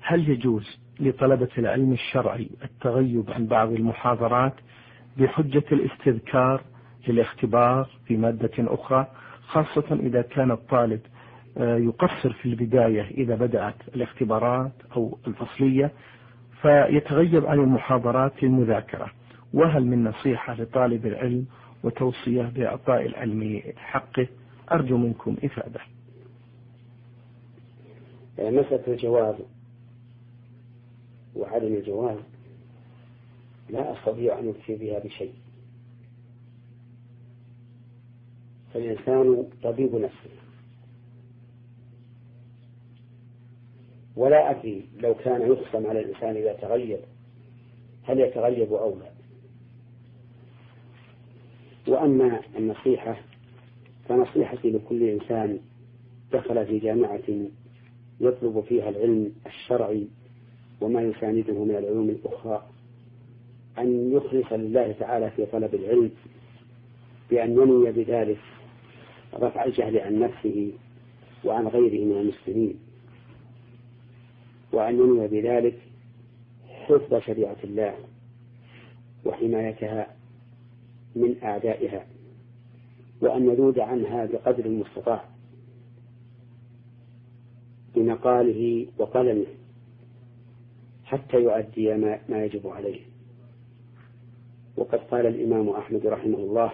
هل يجوز لطلبة العلم الشرعي التغيب عن بعض المحاضرات بحجة الاستذكار للاختبار في مادة أخرى، خاصة إذا كان الطالب يقصر في البداية إذا بدأت الاختبارات أو الفصلية فيتغيب عن المحاضرات للمذاكرة؟ وهل من نصيحة لطالب العلم وتوصية بإعطاء العلم حقه؟ أرجو منكم إفادة. مسألة الجواز وعدم الجواز لا أستطيع أن أفتي بها بشيء، فالإنسان طبيب نفسه، ولا أدري لو كان يقسم على الإنسان إذا تغيب هل يتغيب أو لا. وأما النصيحة فنصيحتي لكل إنسان دخل في جامعة يطلب فيها العلم الشرعي وما يسانده من العلوم الأخرى أن يخلص لله تعالى في طلب العلم، بأن ينوي بذلك رفع الجهل عن نفسه وعن غيره من المسلمين، وأن ينوي بذلك حفظ شريعة الله وحمايتها من أعدائها، وأن يذود عنها بقدر المستطاع بنقاله وقلمه حتى يؤدي ما يجب عليه. وقد قال الإمام أحمد رحمه الله: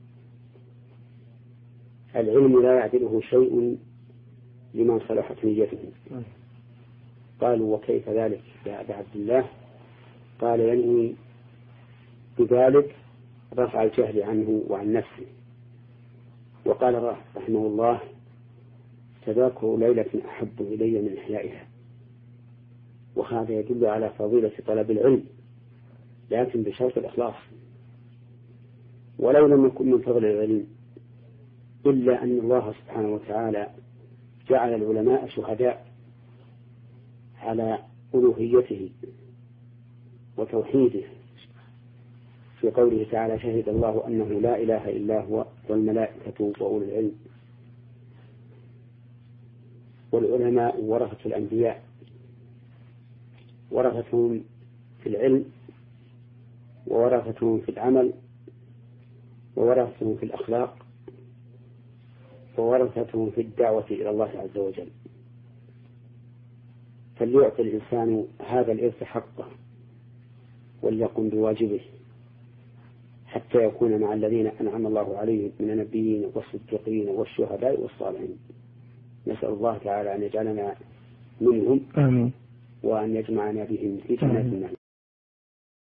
العلم لا يعدله شيء لمن صلحت نيته. قالوا: وكيف ذلك يا أبا عبد الله؟ قال: ينوي بذلك رفع الجهل عنه وعن نفسه. وقال رحمه الله: تذاكر ليلة أحب إلي من إحيائها. وهذا يدل على فضيلة طلب العلم، لكن بشرط الإخلاص. ولو لم يكن من فضل العلم إلا أن الله سبحانه وتعالى جعل العلماء شهداء على ألوهيته وتوحيده، في قوله تعالى: شهد الله أنه لا إله إلا هو والملائكة وأولو العلم. والعلماء ورثة الأنبياء، ورثتهم في العلم وورثتهم في العمل وورثتهم في الأخلاق وورثتهم في الدعوة إلى الله عز وجل. فليعطي الإنسان هذا الإرث حقه وليقم بواجبه حتى يكون مع الذين أنعم الله عليهم من النبيين والصديقين والشهداء والصالحين. نسأل الله تعالى أن يجعلنا منهم. آمين. وأن يجمعنا بهم في جنات النعيم.